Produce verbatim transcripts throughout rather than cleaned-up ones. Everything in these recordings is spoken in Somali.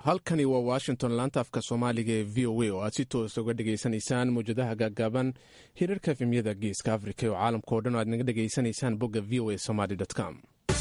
halkani waa washington laanta afka soomaaliga ee v o a oo aad si toos uga dhegaysanaysaan mawjadaha gaagaaban hirarka efemyada geeska afrika oo caalamka o dhan o aad naga dhegaysanaysaan bogga v o a somaly com.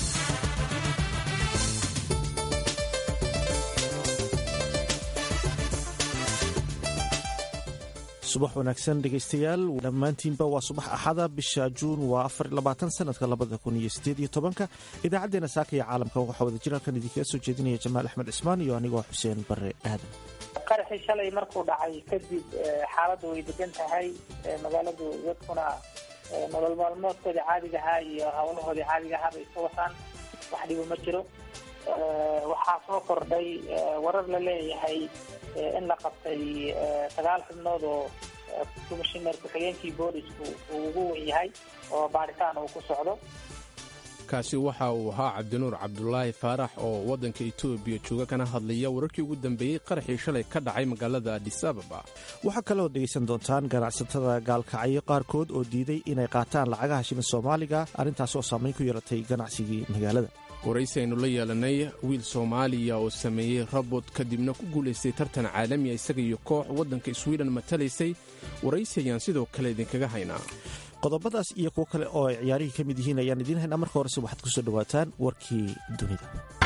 subax wanaagsan dhegaystayaal dhammaantiinba waa subax axada bisha juun waa afar labaatan sanadka labada kun iyo sideed iyo tobanka idaacaddeenna saaka iyo caalamka waxaa wada jiraalkan idinkaga soo jeedinaya jamaal axmed cismaan iyo anigoo xuseen bare aadan. qaraxii shalay markuu dhacay kadib xaaladdu way degan tahay magaaladu dadkuna nolol maalmoodkoodii caadiga ahaa iyo hawlahoodii caadiga ahaa bay iska wataan, wax dhibo ma jiro. waxaa soo kordhay warar la leeyahay in la qabtay sagaal xubnood oo komishineer ku-xigeenkii boolisku uu ugu wen yahay oo baaritaan uu ku socdo. kaasi waxa uu ahaa cabdinuur cabdulaahi faarax oo waddanka etoobiya jooga kana hadlaya wararkii ugu dambeeyey qaraxii shalay ka dhacay magaalada adis ababa. waxaa kaloo dhegaysan doontaan ganacsatada gaalkacyo qaarkood oo diiday inay qaataan lacagaha shilin soomaaliga, arrintaas oo saamayn ku yeelatay ganacsigii magaalada. waraysi aynu la yeelanay wiil soomaaliya oo sameeyey rabot kadibna ku guulaystay tartan caalamiya isaga iyo koox waddanka swiden matalaysay. waraysi ayaan sidoo kale idinkaga haynaa. qodobadaas iyo kuwo kale oo ay ciyaarihii ka mid yihiin ayaan idiin haynaa. marka horese waxaad ku soo dhowaataan warkii dunida.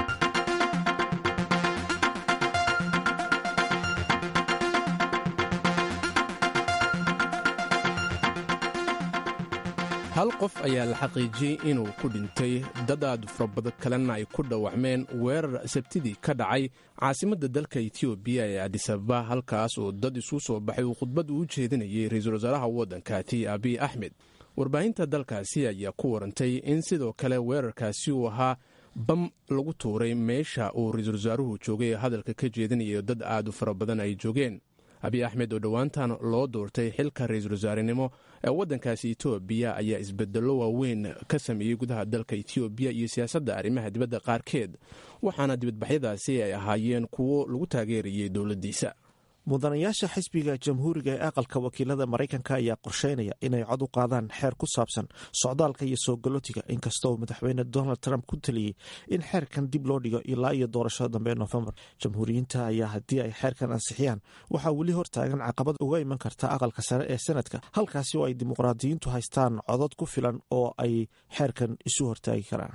hal qof ayaa la xaqiijiyey inuu ku dhintay, dad aad farabada kalena ay ku dhawacmeen weerar sabtidii ka dhacay caasimadda dalka etoobiya ee adis ababa, halkaas oo dad isuu soo baxay uu khudbad uu jeedinayay ra-iisul wasaaraha waddankaati abiy axmed. warbaahinta dalkaasi ayaa ku warantay in sidoo kale weerarkaasi uu ahaa bam lagu tuuray meesha uu ra-iisul wasaaruhu joogay ee hadalka ka jeedinayo dad aad u fara badan ay joogeen. abiy axmed oo dhowaantan loo doortay xilka ra-iisul wasaarenimo ee waddankaasi etoobiya ayaa isbedello waaweyn ka sameeyey gudaha dalka etoobiya iyo siyaasadda arrimaha dibadda qaarkeed, waxaana dibadbaxyadaasi ay ahaayeen kuwo lagu taageerayay dowladdiisa. mudanayaasha xisbiga jamhuuriga ee aqalka wakiilada maraykanka ayaa qorsheynaya inay cod u qaadaan xeer ku saabsan socdaalka iyo soo galootiga, inkastoo madaxweyne donald trump ku taliyey in xeerkan dib loo dhigo ilaa iyo doorashada dambe ee noofembar. jamhuuriyiinta ayaa haddii ay xeerkan ansixiyaan waxaa weli hortaagan caqabad uga iman karta aqalka sare ee senadka, halkaasi oo ay dimuqraadiyiintu haystaan codod ku filan oo ay xeerkan isu hortaagi karaan.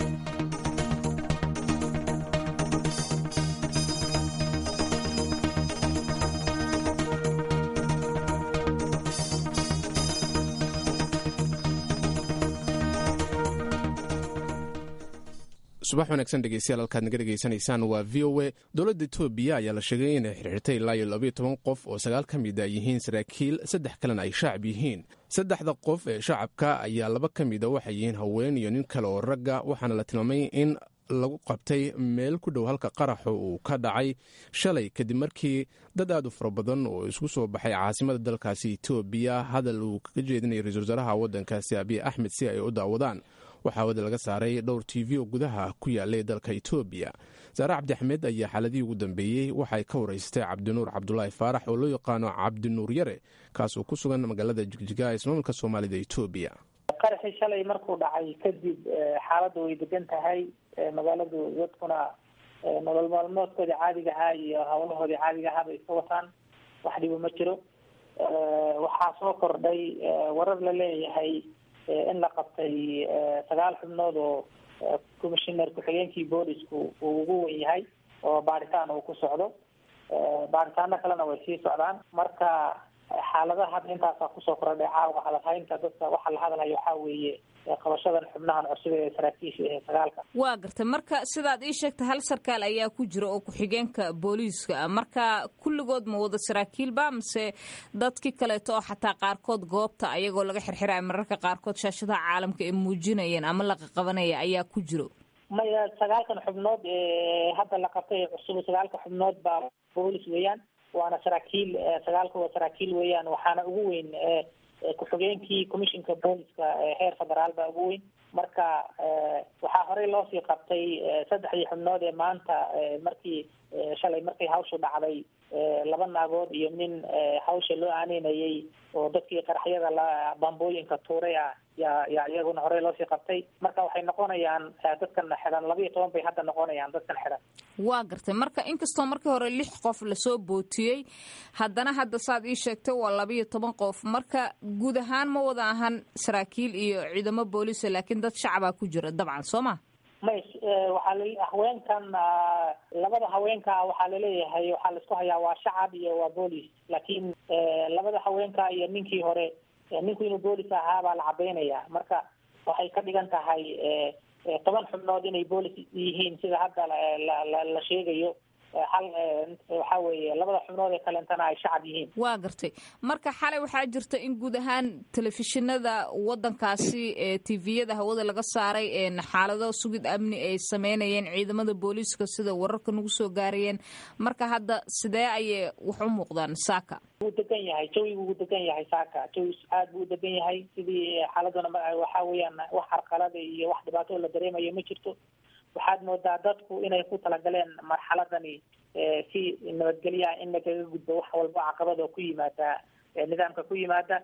subax wanaagsan dhegeystayaal, halkaad naga dhegaysanaysaan waa v o a. dowladda etoobiya ayaa la sheegay inay xirxirtay ilaa iyo labaiyo toban qof oo sagaal ka mid a yihiin saraakiil, saddex kalena ay shacab yihiin. saddexda qof ee shacabka ayaa laba ka mida waxay yihiin haween iyo nin kale oo ragga, waxaana la tilmaamay in lagu qabtay meel ku dhow halka qaraxu uu ka dhacay shalay kadib markii dad aad u fara badan oo isku soo baxay caasimada dalkaasi etoobiya hadal uu kaga jeedinayay ra-iisul wasaaraha waddankaasi abiy axmed si ay u daawadaan. waxaa wada laga saaray dhowr t v oo gudaha ku yaalay dalka etoobiya. saare cabdi axmed ayaa xaaladihii ugu dambeeyey waxay ka waraystay cabdinuur cabdulaahi faarax oo loo yaqaano cabdinuur yare, kaas oo ku sugan magaalada jigjiga ee ismaamulka soomaalida etoobiya. qaraxii shalay markuu dhacay kadib xaaladdu way degan tahay magaaladu dadkuna nolol maalmoodkoodii caadiga ahaa iyo hawlahoodii caadiga ahaa bay iska wataan, wax dhibo ma jiro. waxaa soo kordhay warar la leeyahay in la qabtay sagaal xubnood oo komishineer ku-xigeenkii boolisku uu ugu wen yahay oo baaritaan uu ku socdo. baaritaano kalena way sii socdaan. marka xaaladaha hadda intaasaa kusoo kordhay caawa hadalhaynta dadka waxaa la hadlayo waxaa weeye qabashadan xubnahan cusub ee saraakiisha ee sagaalka. waa gartay. marka sidaad ii sheegtay hal sarkaal ayaa ku jira oo ku-xigeenka booliiska ah, marka kulligood ma wada saraakiilba mise dadkii kaleeto oo xataa qaarkood goobta ayagoo laga xirxiraya mararka qaarkood shaashadaha caalamka ay muujinayeen ama la qaqabanaya ayaa ku jiro? maya, sagaalkan xubnood ee hadda la qabtay ee cusub, sagaalka xubnood baa boolis weeyaan, waana saraakiil, sagaalka waa saraakiil weeyaan, waxaana ugu weyn ku-xigeenkii commissionka booliska heer federaal baa ugu weyn. marka waxaa horey loosii qabtay saddexdii xubnood ee maanta markii shalay markay hawshu dhacday, laba naagood iyo nin hawsha loo aaneynayay oo dadkii qaraxyada la bambooyinka tuuray ah yaa yaa iyaguna horey loosii qabtay. marka waxay noqonayaan dadkan xiran laba iyo toban bay hadda noqonayaan dadkan xiran. waa gartay. marka inkastoo markii hore lix qof lasoo bootiyey, haddana hadda saad ii sheegtay waa laba iyo toban qof. marka guud ahaan ma wada ahan saraakiil iyo ciidamo booliisa, laakiin dad shacabaa ku jira dabcan, soo ma? may waxaa la haweenkan labada haweenka waxaa laleeyahay waxaa laisku hayaa waa shacab iyo waa boolis, laakiin labada haweenka iyo ninkii hore ninku inuu boolis ahaa baa la cadeynaya. marka waxay ka dhigan tahay toban xubnood inay boolis yihiin sida hadda la sheegayo. hal waxa weeye labada xubnood ee kalentana ay shacab yihiin. waa gartay. marka xalay waxaa jirta in guud ahaan telefishinada wadankaasi ee tviyada hawada laga saaray xaalado sugid amni ay sameynayeen ciidamada booliiska sida wararka nagu soo gaarayeen. marka hadda sidee ayay wax u muuqdaan saaka? wuu degan yahay jawigu wuu degan yahay saaka jawi aad buu u degan yahay. sidii xaaladuna waxa weeyaan wax carqalada iyo wax dhibaato la dareemayo ma jirto. waxaad moodaa dadku inay ku talagaleen marxaladani si nabadgelya in lagaga gudbo wax walba caqabado ku yimaada nidaamka ku yimaada.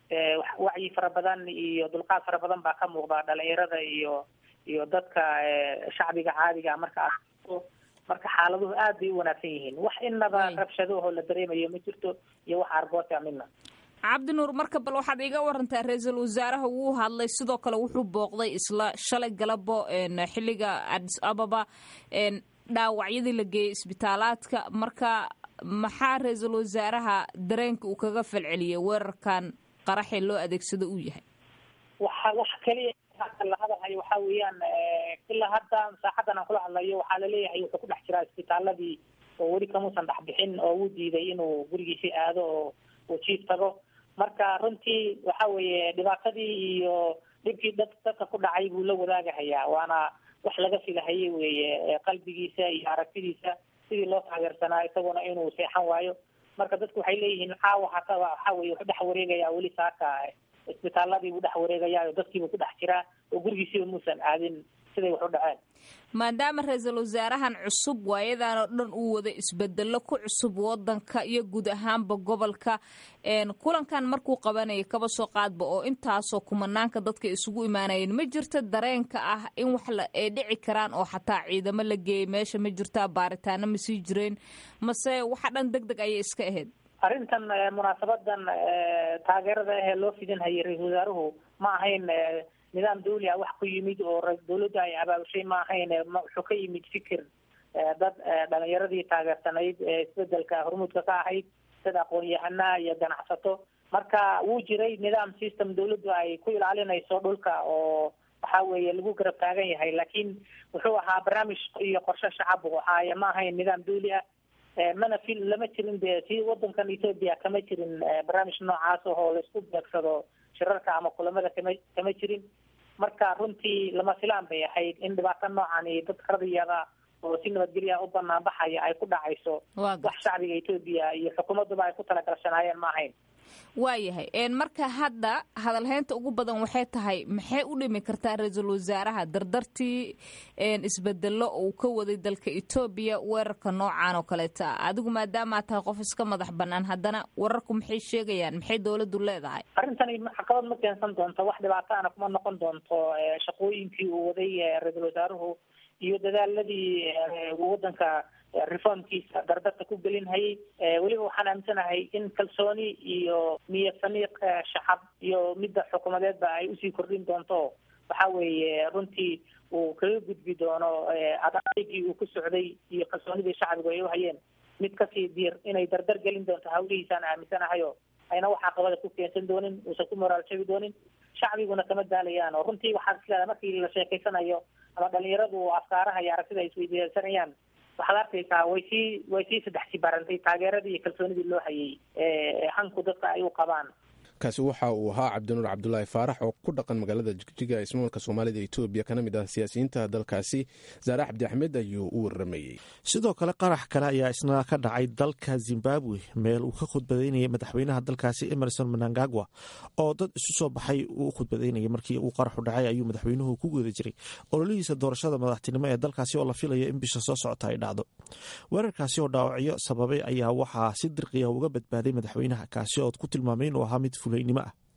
wacyi fara badan iyo dulqaad fara badan baa ka muuqda dhalinyarada iyo iyo dadka shacbiga caadiga marka marka xaaladuhu aad bay u wanaagsan yihiin. wax inaba rabshadaho la dareemayo ma jirto iyo wax argoota midna. cabdinuur, marka bal waxaad iga warantaa ra-iisul wasaaraha wuu hadlay, sidoo kale wuxuu booqday isla shalay galabo xilliga Addis Ababa dhaawacyadii la geeyey isbitaalaadka. marka maxaa ra-iisul wasaaraha dareenka uu kaga falceliyey weerarkan qaraxee loo adeegsado uu yahay? waxa wax kaliya hadda la hadalhayo waxaa weeyaan ilaa hadda saacadan aan kula hadlayo waxaa laleeyahay wuxuu ku dhex jiraa isbitaaladii oo weli kamuusan dhex bixin oo wuu diiday inuu gurigiisii aado oo uu jiif tago. marka runtii waxa weeye dhibaatadii iyo dhibkii dad dadka ku dhacay buu la wadaagahayaa. waana wax laga filahayay weeye qalbigiisa iyo aragtidiisa sidii loo taageersanaa isaguna inuu seexan waayo. marka dadku waxay leeyihiin caawa hataa waxa weye wuxuu dhex wareegayaa weli saaka isbitaaladii buu dhex wareegayaa oo dadkiibuu ku dhex jiraa oo gurigiisiiba muusan aadin siday wax u dhaceen. maadaama ra-iisul wasaarahan cusub waayadan oo dhan uu wada isbedelo ku cusub wadanka iyo guud ahaanba gobolka, kulankan markuu qabanayay kaba soo qaadba oo intaasoo kumanaanka dadka isugu imaanayeen, ma jirta dareenka ah in wax ay dhici karaan oo xataa ciidamo la geeyay meesha? ma jirtaa baaritaano ma sii jireen mase waxa dhan deg deg ayay iska ahayd? arrintan munaasabadan taageerada ahee loo fidinhayay ra-iisul wasaaruhu ma ahayn nidaam dawli ah wax ku yimid oo dawladda ay abaabushay ma ahayn. wuxuu ka yimid fikir dad dhalinyaradii taageersanayd isbedelka hormuudka ka ahayd, dad aqoon-yahanaa iyo ganacsato. marka wuu jiray nidaam system dawladdu ay ku ilaalinayso dhulka oo waxa weeye lagu garab taagan yahay, laakiin wuxuu ahaa barnaamij iyo qorshe shacab u ahaaye ma ahayn nidaam dawli ah. mana fil lama jirin de si wadankan Ethiopia kama jirin barnaamij noocaas oo laisku beegsado shirarka ama kulamada kama kama jirin. marka runtii lama filaan bay ahayd in dhibaato noocan iyo dad radiyada oo si nabadgelya u banaan baxaya ay ku dhacayso. wax shacbiga Ethiopia iyo xukuumadduba ay ku talagalsanaayeen ma ahayn. waayahay. marka hadda hadalhaynta ugu badan waxay tahay maxay u dhimi kartaa ra-iisul wasaaraha dardartii isbedelo uu ka waday dalka Ethiopia weerarka noocan oo kaleeta? adigu maadaama tahay qof iska madax banaan, haddana wararku maxay sheegayaan? maxay dawladdu leedahay? arrintani caqabad ma keensan doonto, wax dhibaato ana kuma noqon doonto shaqooyinkii uu waday ra-iisul wasaaruhu iyo dadaaladii wadanka reformkiisa dardarta ku gelinhayay. weliba waxaan aaminsanahay in kalsooni iyo niyad samiiq shacab iyo midda xukuumadeedba ay usii kordhin doonto. waxa weeye runtii uu kaga gudbi doono adaygii uu ku socday iyo kalsoonidii shacbigu ay u hayeen mid kasii diir inay dardar gelin doonto hawlihiisaan aaminsanahayo ayna wax caqabada ku keensan doonin, uusan ku moraal jabi doonin. shacbiguna kama daalayaan oo runtii waxaad isleedahay markii la sheekaysanayo ama dhalinyaradu afkaaraha iyo aragtida ay isweydiisanayaan waxaad arkaysaa way sii way sii saddex sibarantay taageeradii iyo kalsoonidii loo hayay hanku dadka ay u qabaan. kaasi waxa uu ahaa cabdinuur cabdulaahi faarax oo ku dhaqan magaalada jigjiga ee ismaamulka soomaalida Itoobiya kana mid ah siyaasiyiinta dalkaasi. Zaare Cabdi Axmed ayuu u waramayey. sidoo kale qarax kale ayaa isna ka dhacay dalka Zimbabwe, meel uu ka khudbadeynayay madaxweynaha dalkaasi Emerson Mnangagwa oo dad isu soo baxay uu khudbadeynayay. markii uu qaraxu dhacay ayuu madaxweynuhu ku guda jiray ololihiisa doorashada madaxtinimo ee dalkaasi oo la filayo in bisha soo socota ay dhacdo. weerarkaasi oo dhaawacyo sababay ayaa waxaa si dirqiya uga badbaaday madaxweynaha, kaasi oo ku tilmaamay inuu ahaa mid fulaynimo ah.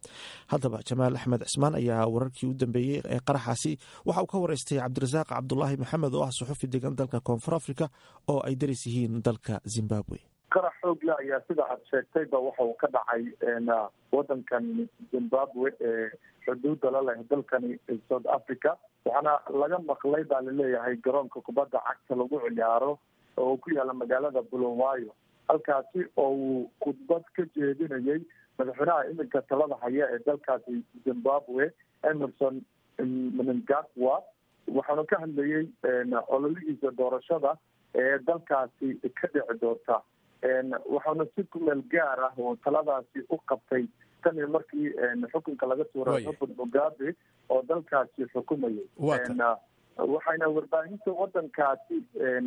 haddaba jamaal axmed cismaan ayaa wararkii u dambeeyey ee qaraxaasi waxa uu ka wareystay cabdirasaaq cabdulaahi maxamed oo ah suxufi degan dalka koonfur africa oo ay daris yihiin dalka zimbabwe. qarax xoogle ayaa sida aad sheegtayba waxa uu ka dhacay wadankan zimbabwe ee xuduudda la leh dalkani south africa, waxaana laga maqlay baa laleeyahay garoonka kubadda cagta lagu ciyaaro oo ku yaala magaalada bulawayo, halkaasi oo uu khudbad ka jeedinayay madaxweynaha iminka talada haya ee dalkaasi zimbabwe emerson mnangagwa. waxaanu ka hadlayay ololihiisa doorashada ee dalkaasi ka dhici doonta, waxaana si kumeel gaar ah oo taladaasi u qabtay tan iyo markii xukunka laga tuuray robert mugabe oo dalkaasi xukumayay. waxayna warbaahinta wadankaasi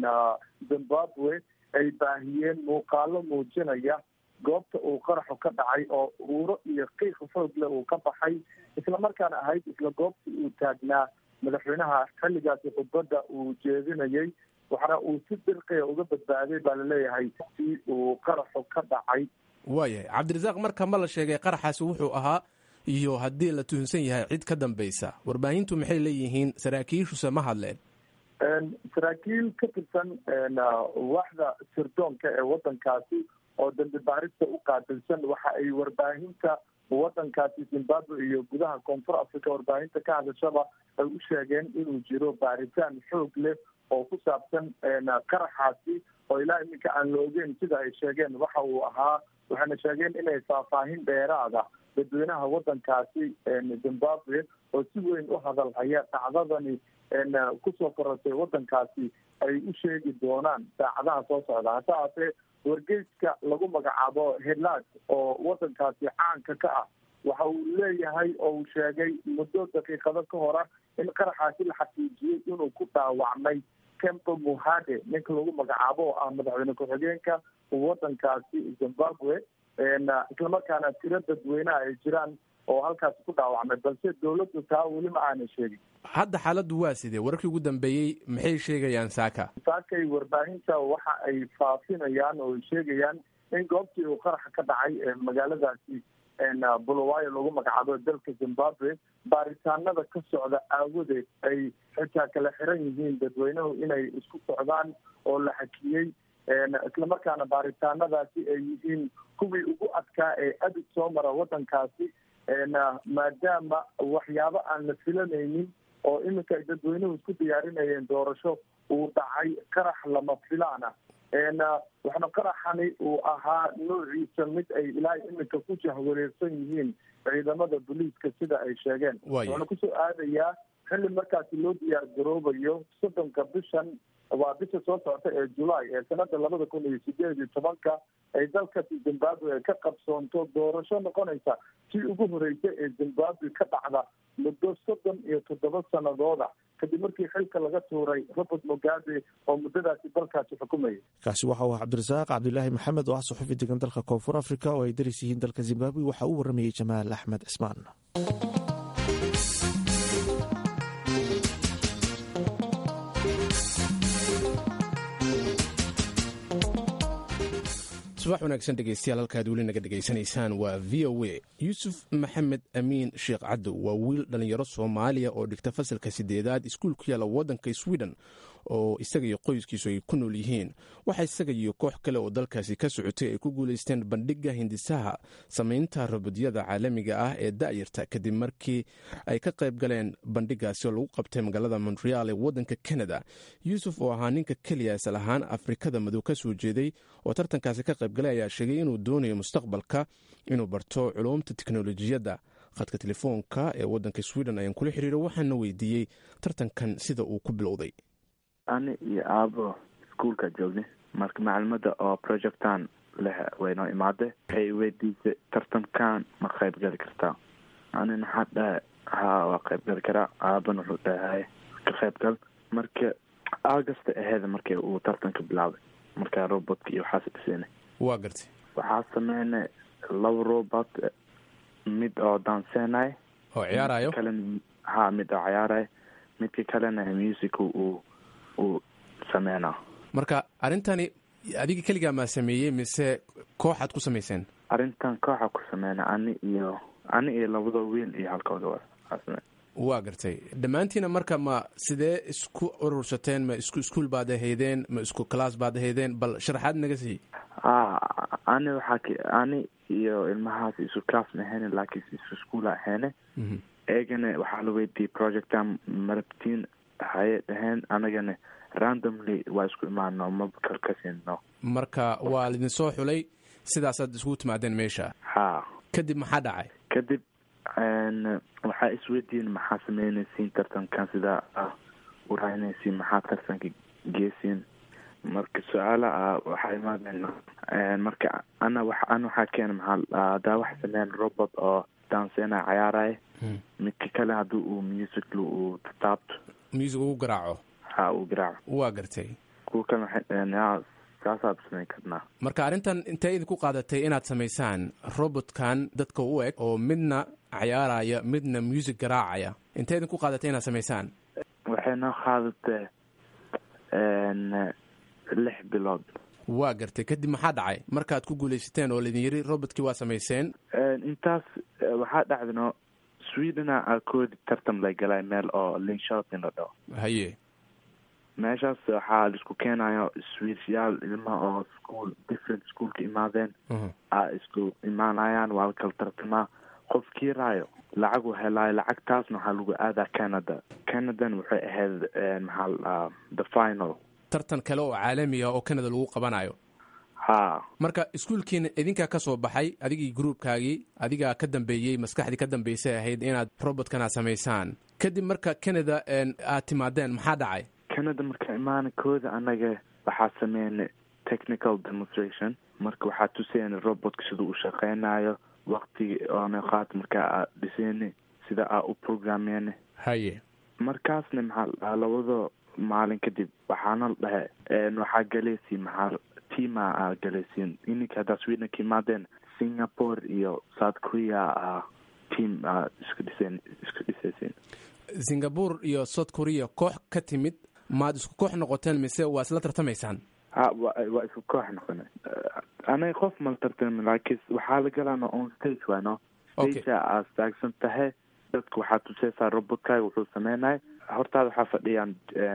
zimbabwe ay baahiyeen muuqaalo muujinaya goobta uu qaraxu ka dhacay oo uuro iyo qiiq xoogle uu ka baxay, islamarkaana ahayd isla goobtii uu taagnaa madaxweynaha xilligaasi khudbadda uu jeedinayay, waxaana uu si dirqiya uga badbaaday baa laleeyahay si uu qaraxu ka dhacay. waayahay cabdirasaaq, marka ma la sheegay qaraxaasi wuxuu ahaa iyo haddii la tuhunsan yahay cid ka dambaysa? warbaahintu maxay leeyihiin? saraakiishuse ma hadleen? saraakiil ka tirsan waaxda sirdoonka ee wadankaasi oo dambi baarista u qaabilsan waxa ay warbaahinta wadankaasi zimbabwe iyo gudaha koonfur africa warbaahinta ka hadashaba ay u sheegeen inuu jiro baaritaan xoog leh oo ku saabsan qaraxaasi oo ilaa iminka aan la ogeyn sida ay sheegeen waxa uu ahaa. waxayna sheegeen inay faahfaahin dheeraada dadweynaha wadankaasi zimbabwe oo si weyn u hadal haya dhacdadani kusoo korortay wadankaasi ay u sheegi doonaan saacadaha soo socda. hase haatee wargeyska lagu magacaabo helad oo wadankaasi caanka ka ah waxa uu leeyahay oo uu sheegay muddo daqiiqado ka hora in qaraxaasi la xaqiijiyey inuu ku dhaawacmay kempo muhade ninka lagu magacaabo oo ah madaxweyne ku-xigeenka wadankaasi zimbabwe, islamarkaana tiro dadweynaha ay jiraan oo halkaasi ku dhaawacmay, balse dawladdu taa weli ma aanay sheegin. hadda xaaladdu waa sidee? wararkii ugu dambeeyey maxay sheegayaan saaka? saakay warbaahinta waxa ay faafinayaan oo ay sheegayaan in goobtii uu qaraxa ka dhacay ee magaaladaasi bulawayo lagu magacaabo dalka zimbabwe baaritaanada ka socda aawadeed ay xitaa kala xiran yihiin dadweynuhu inay isku socdaan oo la xakiyey, islamarkaana baaritaanadaasi ay yihiin kuwii ugu adkaa ee abid soo mara wadankaasi, maadaama waxyaabo aan la filanaynin oo iminka ay dadweynuhu isku diyaarinayeen doorasho uu dhacay qarax lama filaana. waxna qaraxani uu ahaa noociisa mid ay ilaa iminka ku jahwareersan yihiin ciidamada booliiska sida ay sheegeen. waxaana kusoo aadayaa xilli markaasi loo diyaar garoobayo soddonka bishan waa bisha soo socota ee julaay ee sanada labada kun iyo sideed iyo tobanka ay dalkasi zimbabwe ka qabsoonto doorasho noqonaysa tii ugu horeysa ee zimbabwe ka dhacda muddo soddon iyo toddoba sanadooda kadib markii xilka laga tuuray robert mugabe oo muddadaasi dalkaasi xukumayay. kaasi waxa uu ah cabdirasaaq cabdilaahi maxamed oo ah suxufi degan dalka koonfur africa oo ay daris yihiin dalka zimbabwe. waxa uu waramayey jamaal axmed cismaan. subax wanaagsan dhegeystayaal, halkaad weli naga dhegaysanaysaan waa v o a. yuusuf maxamed amiin sheekh cadow waa wiil dhallinyaro soomaaliya oo dhigta fasalka sideedaad iskuul ku yaala waddanka sweden oo isaga iyo qoyskiisu ay ku nool yihiin. waxaa isaga iyo koox kale oo dalkaasi ka socotay ay ku guulaysteen bandhigga hindisaha samaynta robodyada caalamiga ah ee da'yarta kadib markii ay ka qayb galeen bandhiggaasi oo lagu qabtay magaalada montreal ee waddanka canada. yuusuf oo ahaa ninka keliya isal ahaan afrikada madow ka soo jeeday oo tartankaasi ka qayb galay ayaa sheegay inuu doonayo mustaqbalka inuu barto culuumta tiknolojiyadda. khadka telefoonka ee waddanka sweden ayaan kula xiriiro waxaana weydiiyey tartankan sida uu ku bilowday. ani iyo aabo iskuolka joognay marka macalimada oo projectan leh waynoo imaade waxay weydiisay tartankan ma qayb gali kartaa. anina waxaa dhahay haa waa qayb gali karaa. aaban wuxuu dhahay ka qayb gal. marka august aheeda markii uu tartanka bilaabay markaa robotka iyo waxaas dhiseynay. waa gartay. waxaa sameynay laba robot, mid oo danseenay oo ciyaarayo kalena ha mid oo ciyaarayo midka kalena music uu uu sameynaa. marka arrintani adiga keligaa maa sameeyey mise kooxaad ku samayseen? arrintan kooxa ku sameyna ani iyo ani iyo labada wiil iyo halkooda waa waa gartay. dhammaantiina marka ma sidee isku urursateen? ma isku iskuul baad ahaydeen? ma isku class baad ahaydeen? bal sharaxaad naga sii. ani waxaa ani iyo ilmahaas isu class ma ahayn laakiin isu iskuul ahayn. eegana waxaa la weydiiyey projectan marabtiin haye dhaheen anagana randomly waa isku imaano ma kalkasino. marka waa lidin soo xulay sidaasaad isugu timaadeen meesha? ha. kadib maxaa dhacay? kadib waxaa isweydiin maxaa sameynaysiin tartankan sidaa ah u raynaysiin maxaa tartanka geesiin. marka su-aala ah waxaa imaadeen marka ana wa ana waxaa keena maxaa hadaa wax sameyn robot oo dansena cayaaraya midka kale haddii uu music uu taabto music uu garaaco. ha uu garaaco. waa gartay. kuwa kale waxay saasaad samayn karnaa. marka arrintan intay idinku qaadatay inaad samaysaan robotkan dadka u eg oo midna cayaaraya midna music garaacaya? intay idinku qaadatay inaad samaysaan? waxay noo qaadatay lix bilood. waa gartay. kadib maxaa dhacay markaad ku guulaysateen oo laydin yiri robotkii waa samayseen? intaas waxaa dhacdano swedena koodi tartan la galay meel oo Linköping la dhaho. haye meeshaas waxaa laisku keenayo swedishyaal ilmaha oo school different school ka imaadeen a isku imaanayaan waa kala tartamaa. qofkii raayo lacag uu helaayo lacagtaasna waxaa lagu aadaa Canada. Canadan waxay ahayd maxaa the final tartan kale oo caalami ah oo Canada lagu qabanayo. ha. marka iskuulkiina idinkaa ka soo baxay adigii groupkaagii adigaa ka dambeeyey maskaxdii ka dambeysay ahayd inaad robotkana samaysaan. kadib marka Canada aad timaadeen maxaa dhacay? Canada marka imaana kooda anaga waxaa sameynay technical demonstration. marka waxaa tuseen robotka sida uu shaqeynayo waqtigi oona qaat markaa dhiseen sida aa u programmeen. haye markaasna maxaa labada maalin kadib waxaana dhahay waxaa galaysiin maxaa tiima aa galaysiin ininka haddaa Sweden ka imaadeen Singapore iyo South Korea team iska dhiseen iska dhisaysiin. Singapore iyo South Korea koox ka timid maad isku koox noqoteen mise waa isla tartamaysaan? ha waa isku koox noqonay. anay qof mal tartamay laakiin waxaa la galana on stage waano stage aa staagsan tahay dadku waxaa tusaysaa robotkaaga wuxuu sameynaya hortaada waxaa fadhiyaan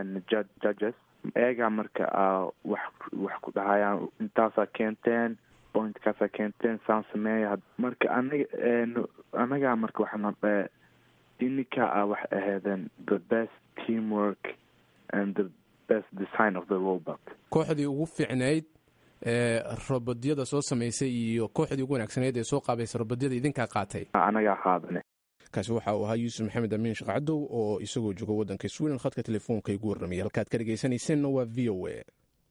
judges eegaa marka wax wax ku dhahayaan intaasaa keenteen pointkaasaa keenteen saan sameeya. marka anaga anagaa marka waxaana dhahe ininka a wax ahaydeen the best teamwork and the best design of the robot. kooxdii ugu fiicnayd ee robodyada soo samaysay iyo kooxdii ugu wanaagsaneyd ee soo qaabaysay robodyada idinkaa qaatay? anagaa qaadane. kaasi waxa uu ahaa yuusuf maxamed amiin shaqacadow oo isagoo jooga waddanka Sweden khadka telefoonka igu warramaya. halkaad ka dhegaysanayseena waa v o a.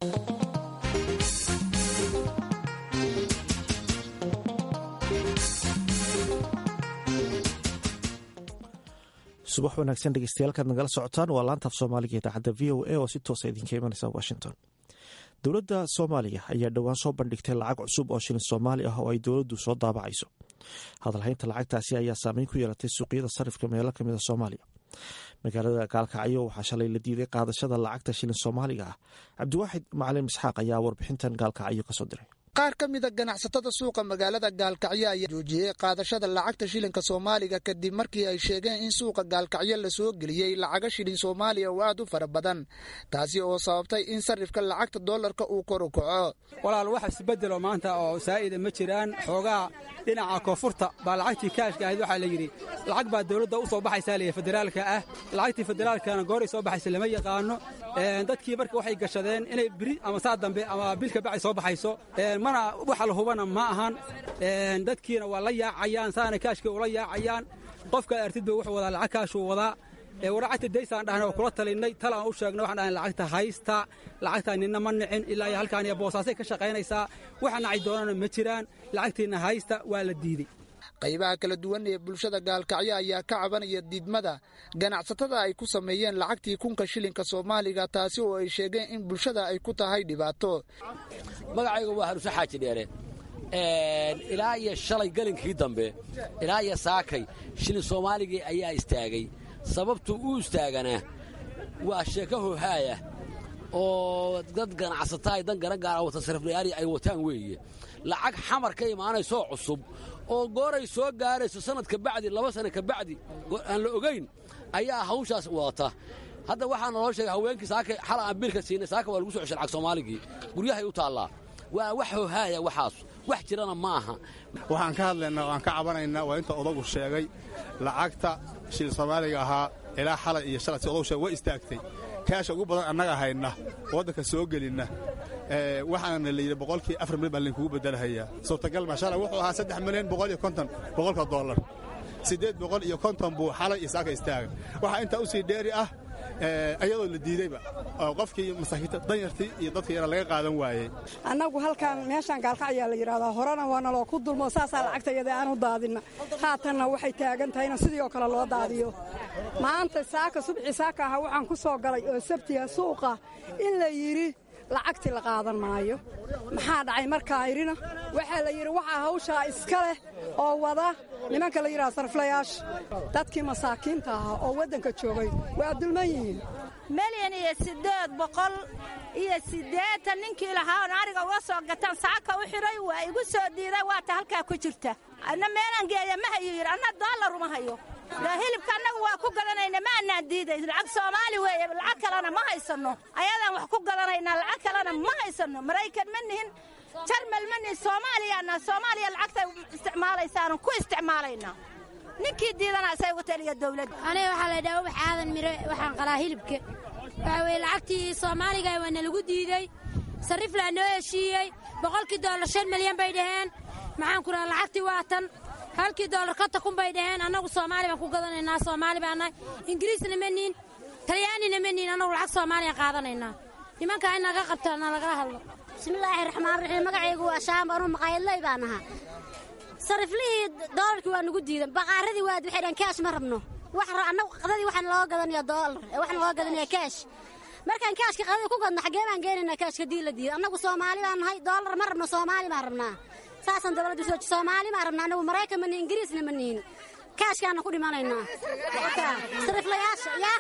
subax wanaagsan dhegeystayaal kaad nagala socotaan waa laanta af soomaaliga idaacadda v o a oo si toosa idinka imanaysa washington. dowladda soomaaliya ayaa dhowaan soo bandhigtay lacag cusub oo shilin soomaali ah oo ay dowladdu soo daabacayso. hadalhaynta lacagtaasi ayaa saameyn ku yeelatay suuqyada sarifka meelo kamid a soomaaliya. magaalada gaalkacyo waxaa shalay la diiday qaadashada lacagta shilin soomaaliga ah. cabdiwaaxid macalin isxaaq ayaa warbixintan gaalkacyo kasoo diray. qaar ka mida ganacsatada suuqa magaalada gaalkacyo ayaa joojiyey qaadashada lacagta shilinka soomaaliga kadib markii ay sheegeen in suuqa gaalkacyo la soo geliyey lacaga shilin soomaaliya oo aad u fara badan, taasi oo sababtay in sarifka lacagta doolarka uu kor u kaco. walaal wax isbedelo maanta oo saa'ida ma jiraan. xoogaa dhinaca koonfurta baa lacagtii kaashka ahayd waxaa la yidhi lacag baa dowladda u soo baxaysaa leeyahay federaalka ah. lacagtii federaalkana gooray soo baxaysa lama yaqaano. dadkii marka waxay gashadeen inay biri ama saa dambe ama bilka bacay soo baxayso mana waxa la hubana ma ahan. dadkiina waa la yaacayaan saana kaashka ula yaacayaan. qofka artidba wuxuu wadaa lacag kaashuu wadaa. waracagta daysaan dhahna waa kula talinay tal aan u sheegnay waxaan dhahay lacagta haysta lacagta ninna ma nicin ilaa iyo halkaan iyo boosaasay ka shaqaynaysaa waxa nacay doonana ma jiraan lacagtiina haysta waa la diiday. qaybaha kala duwan ee bulshada gaalkacyo ayaa ka cabanaya diidmada ganacsatada ay ku sameeyeen lacagtii kunka shilinka soomaaliga, taasi oo ay sheegeen in bulshada ay ku tahay dhibaato. magacaygu waa Haruusa Xaaji Dheere. ilaa iyo shalay galinkii dambe ilaa iyo saakay shilin soomaaligii ayaa istaagay. sababtu uu istaagana waa sheeko hoohaaya oo dad ganacsataa ay dan garan gaara wata sariflayaari ay wataan weeye. lacag xamar ka imaanaysoo cusub oo gooray soo gaarayso sanad ka bacdi laba sana ka bacdi aan la ogayn ayaa hawshaas wadata hadda waxaa naloo sheegay haweenkii saaka xala aan biilka siinay saaka waa lagu soo ceshay lacag soomaaligii guryahay u taallaa waa wax hoohaaya waxaas wax jirana ma aha waxaan ka hadlaynaa waan ka cabanaynaa waa inta odagu sheegay lacagta shil soomaaliga ahaa ilaa xalay iyo shalay si odagu sheegay way istaagtay kaasha ugu badan annaga hayna waddanka soo gelinna waxaana la yidhi boqolkii afar milyan baa laynkugu beddelahayaa suurtagal ma shalay wuxuu ahaa saddex milyan boqol iyo konton boqolka dollar siddeed boqol iyo konton buu xalay iyo saaka istaaga waxaa intaa u sii dheeri ah ayadoo la diidayba oo qofkii masaakiinta danyartii iyo dadkii yara laga qaadan waayey annagu halkaan meeshaan gaalkacyaa la yidhaahdaa horena waa naloo ku dulmo saasaa lacagtayada aan u daadinna haatanna waxay taagan tahayna sidii oo kale loo daadiyo maanta saaka subxii saaka aha waxaan ku soo galay oo sabtiga suuqa in la yidhi lacagtii la qaadan maayo maxaa dhacay markaa idhina waxaa la yidhi waxaa hawshaa iska leh oo wada nimanka la yidhaha sarflayaasha dadkii masaakiinta ahaa oo waddanka joogay waa dulman yihiin milyan iyo siddeed boqol iyo siddeetan ninkii lahaa oon ariga uga soo gataan saaka u xidhay waa igu soo diiday waata halkaa ku jirta anna meelaan geeya ma hayo yidhi anna doolar uma hayo hilibka annagu waa ku gadanayna ma annaan diiday lacag soomaali weeye lacag kalena ma haysanno ayadaan wax ku gadanaynaa lacag kalena ma haysanno maraykan ma nihin jarmal ma nihin soomaaliyaana soomaaliya lacagtay isticmaalaysaanu ku isticmaalaynaa ninkii diidana isay ugu taliya dawladda aniga waxaa la dhaha ubax aadan mire waxaan qalaa hilibka waxaa weeye lacagtii soomaaliga waana lagu diiday sarrif laa noo heshiiyey boqolkii doolar shan milyan bay dhaheen maxaan ku dhaha lacagtii waa tan halkii doolar konta kun bay dhaheen annagu soomaali baan ku gadanaynaa soomaali baan nahay ingiriisna ma nihin talyaanina ma nihin annagu lacag soomaaliyan qaadanaynaa nimankaa in naga qabta na lagala hadlo bismillaahi raxmaan raxiim magacaygu waa shaam anuu maqaayadley baan ahaa sariflihii doolarkii waa nagu diidan baqaaradii waad waxay dhahan kaash ma rabno annagu qadadii waxaan looga gadanaya doolar waxaan looga gadanaya kaash markaan kaashka qadadii ku gadno xaggee baan geenaynaa kaashka dii la diiday annagu soomaali baan nahay doolar ma rabno soomaali baan rabnaa saasaan dawladda soo soomaali ma rabnaa annagu maraykan ma nihin ingiriisna ma nihin kaashkaana ku dhimanaynaa sariflayaasha yaa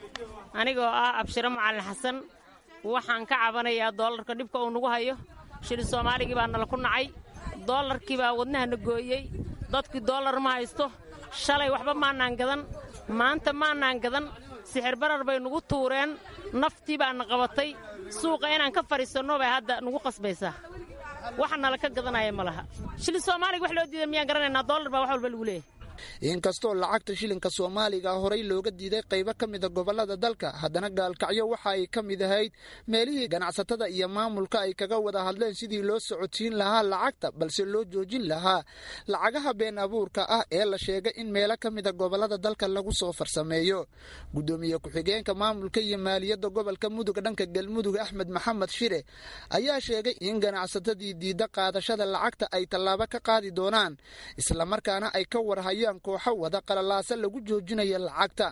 anigoo ah abshiro macalin xasan waxaan ka cabanayaa doolarka dhibka uu nagu hayo shilin soomaaligii baa nala ku nacay doolarkii baa wadnahana gooyey dadkii doolar ma haysto shalay waxba maannaan gadan maanta maannaan gadan sixir barar bay nugu tuureen naftii baana qabatay suuqa inaan ka fadhiisanno bay hadda nugu qasbaysaa waxa nala ka gadanaya ma laha shilin soomaaliga wax loo diiday miyaan garanaynaa doolar baa wax walba lagu leeyahay inkastoo lacagta shilinka soomaaliga horey looga diiday qaybo ka mida gobollada dalka haddana gaalkacyo waxa ay ka mid ahayd meelihii ganacsatada iyo maamulka ay kaga wada hadleen sidii loo socodsiin lahaa lacagta balse loo joojin lahaa lacagaha been abuurka ah ee la sheegay in meelo ka mida gobollada dalka lagu soo farsameeyo guddoomiye ku-xigeenka maamulka iyo maaliyadda gobolka mudug dhanka galmudug axmed maxamed shire ayaa sheegay in ganacsatadii diidda qaadashada lacagta ay tallaabo ka qaadi doonaan islamarkaana ay ka warhayaan kooxo wada qalalaasa lagu joojinayo lacagta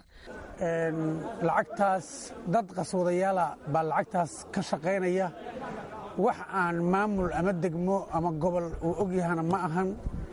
lacagtaas dad qaswadayaala baa lacagtaas ka shaqaynaya wax aan maamul ama degmo ama gobol uu ogyahana ma ahan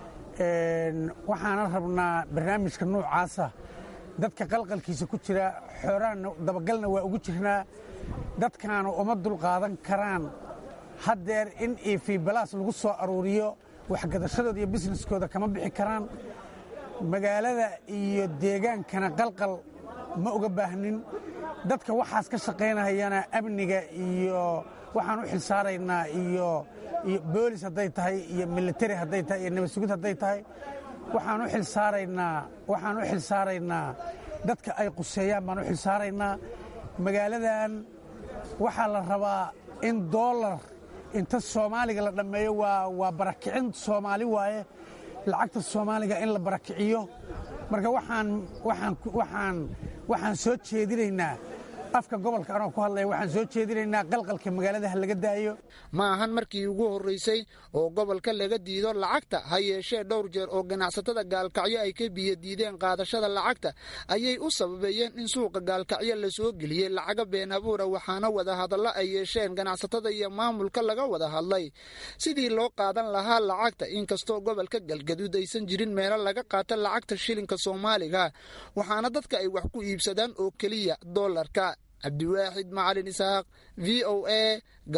waxaana rabnaa barnaamijka noocaasa dadka qalqalkiisa ku jira xooraanna dabagalna waa ugu jirnaa dadkaana uma dulqaadan karaan haddeer in ifiibalaas lagu soo aruuriyo waxgadashadooda iyo bisneskooda kama bixi karaan magaalada iyo deegaankana qalqal ma uga baahnin dadka waxaas ka shaqaynahayana amniga iyo waxaan u xilsaaraynaa iyo boolis hadday tahay iyo militari hadday tahay iyo nabad sugid hadday tahay waxaan u xilsaaraynaa waxaan u xilsaaraynaa dadka ay quseeyaan baan u xilsaaraynaa magaaladan waxaa la rabaa in doolar inta soomaaliga la dhammeeyo waa waa barakicin soomaali waaye lacagta soomaaliga in la barakiciyo marka waxaan waxaan waxaan waxaan soo jeedinaynaa afka gobolka anoo ku hadlaya waxaan soo jeedinaynaa qalqalka magaalada ha laga daayo ma ahan markii ugu horraysay oo gobolka laga diido lacagta ha yeeshee dhowr jeer oo ganacsatada gaalkacyo ay ka biyo diideen qaadashada lacagta ayay u sababeeyeen in suuqa gaalkacyo la soo geliyey lacaga been abuura waxaana wada hadallo ay yeesheen ganacsatada iyo maamulka laga wada hadlay sidii loo qaadan lahaa lacagta inkastoo gobolka galgaduud aysan jirin meelo laga qaata lacagta shilinka soomaaliga waxaana dadka ay wax ku iibsadaan oo keliya doolarka cabdiwaaxid macalin isaaq v o a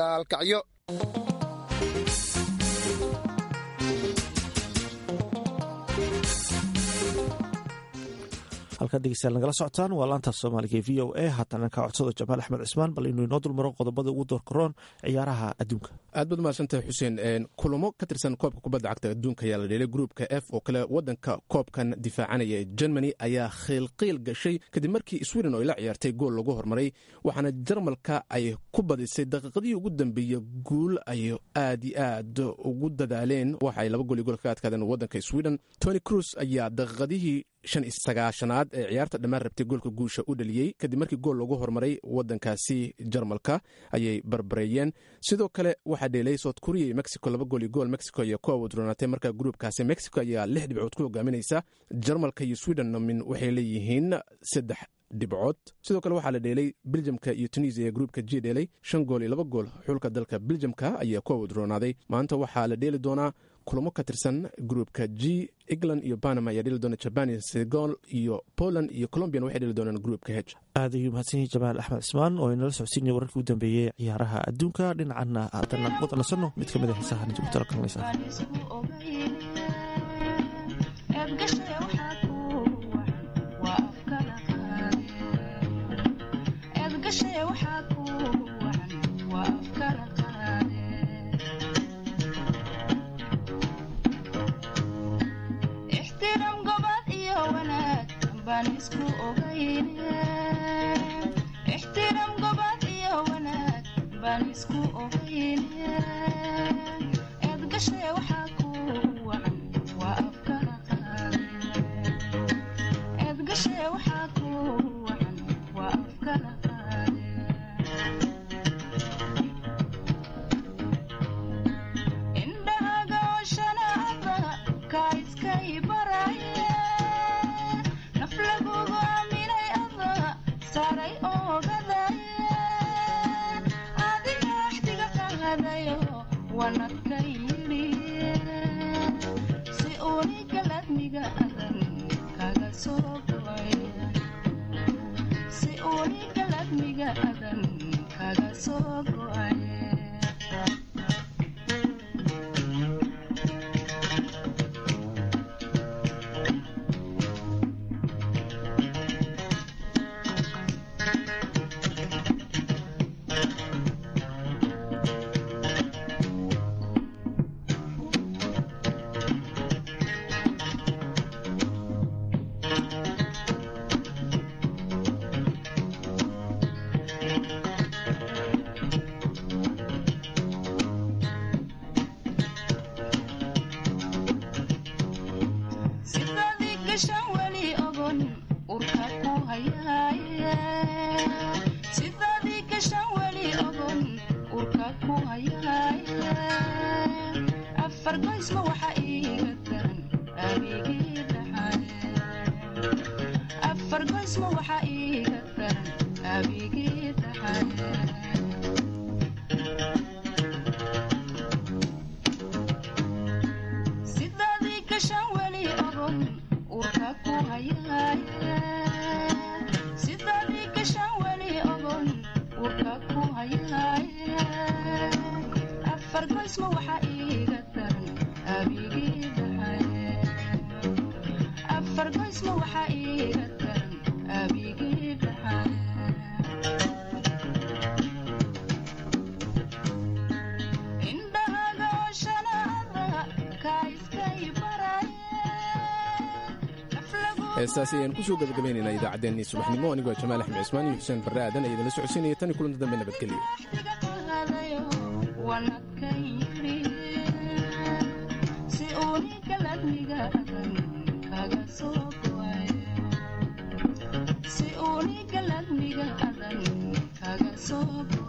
gaalkacyo halkaad dhegeystayaal nagala socotaan waa laanta soomaaliga ee v o a haatana ka codsado jamaal axmed cismaan bal inuu inoo dulmaro qodobada ugu doorkaroon ciyaaraha adduunka aad baad mahadsantahay xuseen kulamo ka tirsan koobka kubadda cagta adduunka ayaa la dheelay gruupka f oo kale wadanka koobkan difaacanaya ee germany ayaa khiilqiil gashay kadib markii sweden oo ila ciyaartay gool lagu hormaray waxaana jarmalka ay ku badisay daqiiqadihii ugu dambeeyey guul ay aad iyo aad ugu dadaaleen waxa ay laba gool iyo gool kaga adkaadeen wadanka sweden tony cruz ayaa daqiiqadihii shan iyo sagaashanaad ee ciyaarta dhammaan rabtay goolka guusha u dhaliyey kadib markii gool lagu hormaray wadankaasi jarmalka ayay barbareeyeen sidoo kale waxaa dheelay south korea iyo mexico laba gool iyo gool mexico ayaa ku awoodronaatay marka gruupkaasi mexico ayaa lix dhibcood ku hogaaminaysa jarmalka iyo sweden min waxay leeyihiin saddex dhibcood sidoo kale waxaa la dheelay beljamka iyo tunisia ee gruupka g dheelay shan gool iyo laba gool xulka dalka beljamka ayaa ku awoodronaaday maanta waxaa la dheeli doonaa kulamo ka tirsan gruupka g england iyo panama ayaa dheli doona jaban iyo senegal iyo poland iyo colombian waxay dheli doonaan gruupka h aad ayuu mahadsan yahay jamaal axmed cismaan oo inala socodsiinaya wararkii u dambeeyey ciyaaraha adduunka dhinacana haddana wada nasanno mid ka mid a xiisaha inta ku talagalnaysaa ixtiraam gobad iyo wanaag baan isku ogayne eedgashe waxaa ku wacan waa afkala qaade eedgashe waxaa ku wacan waa afkala qaade indhahaga oshanaaba kaa iskay baraye naflagugu aaminay ada saaray ogadaye adiga axdiga qahadayo wanadka yidhi si unigaladmiga adan kaga soo go'ay si unigaladmiga adan kaga soo go'ay heestaasi ayaan kusoo gabagabaynaynaa idaacaddeenii subaxnimo anigoo jamaal axmed cismaan iyo xuseen barre aadan ayaa idinla socodsiinaya tan iyo kulanta dambe nabadgelyo si unigaladmiga adan kaga soo